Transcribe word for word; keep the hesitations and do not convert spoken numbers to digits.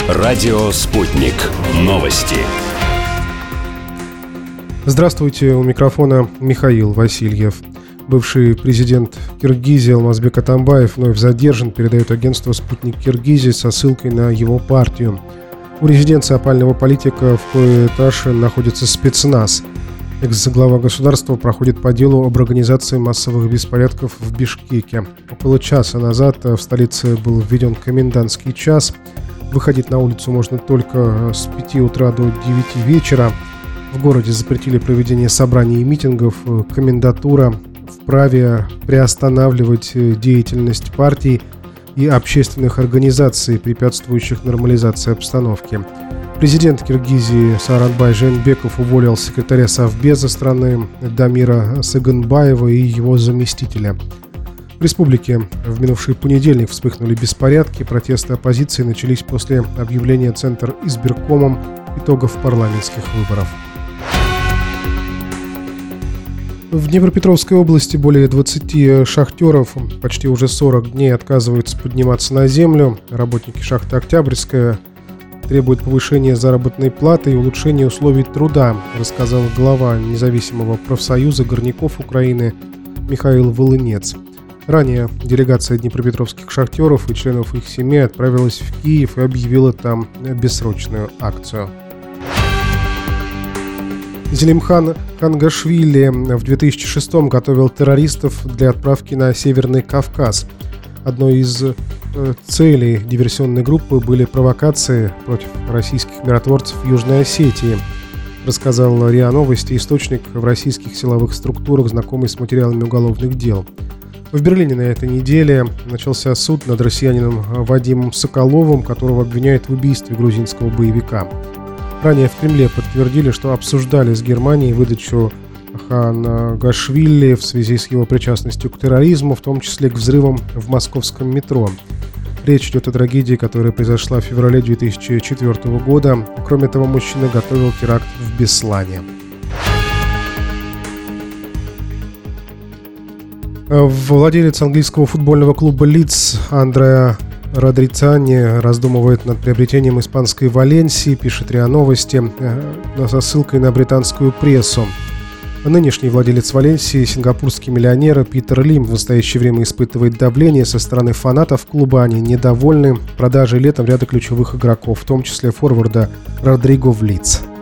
Радио «Спутник». Новости. Здравствуйте, у микрофона Михаил Васильев. Бывший президент Киргизии Алмазбек Атамбаев вновь задержан, передает агентство «Спутник Киргизии» со ссылкой на его партию. У резиденции опального политика в Кое-Таше находится спецназ. Экс-глава государства проходит по делу об организации массовых беспорядков в Бишкеке. Около часа назад в столице был введен комендантский час. Выходить на улицу можно только с пяти утра до девяти вечера. В городе запретили проведение собраний и митингов. Комендатура вправе приостанавливать деятельность партий и общественных организаций, препятствующих нормализации обстановки. Президент Киргизии Сооронбай Жээнбеков уволил секретаря Совбеза страны Дамира Сыгынбаева и его заместителя. В республике в минувший понедельник вспыхнули беспорядки. Протесты оппозиции начались после объявления Центр избиркомом итогов парламентских выборов. В Днепропетровской области более двадцати шахтеров почти уже сорок дней отказываются подниматься на землю. Работники шахты «Октябрьская» требуют повышения заработной платы и улучшения условий труда, рассказал глава независимого профсоюза горняков Украины Михаил Волынец. Ранее делегация днепропетровских шахтеров и членов их семей отправилась в Киев и объявила там бессрочную акцию. Зелимхан Хангашвили в две тысячи шестом готовил террористов для отправки на Северный Кавказ. Одной из э, целей диверсионной группы были провокации против российских миротворцев в Южной Осетии, рассказал РИА Новости источник в российских силовых структурах, знакомый с материалами уголовных дел. В Берлине на этой неделе начался суд над россиянином Вадимом Соколовым, которого обвиняют в убийстве грузинского боевика. Ранее в Кремле подтвердили, что обсуждали с Германией выдачу Хангашвили в связи с его причастностью к терроризму, в том числе к взрывам в московском метро. Речь идет о трагедии, которая произошла в феврале две тысячи четвёртого года. Кроме того, мужчина готовил теракт в Беслане. Владелец английского футбольного клуба «Лидс» Андреа Родрицани раздумывает над приобретением испанской Валенсии, пишет РИА Новости со ссылкой на британскую прессу. Нынешний владелец Валенсии, сингапурский миллионер Питер Лим, в настоящее время испытывает давление со стороны фанатов клуба. Они недовольны продажей летом ряда ключевых игроков, в том числе форварда Родриго в Лидс.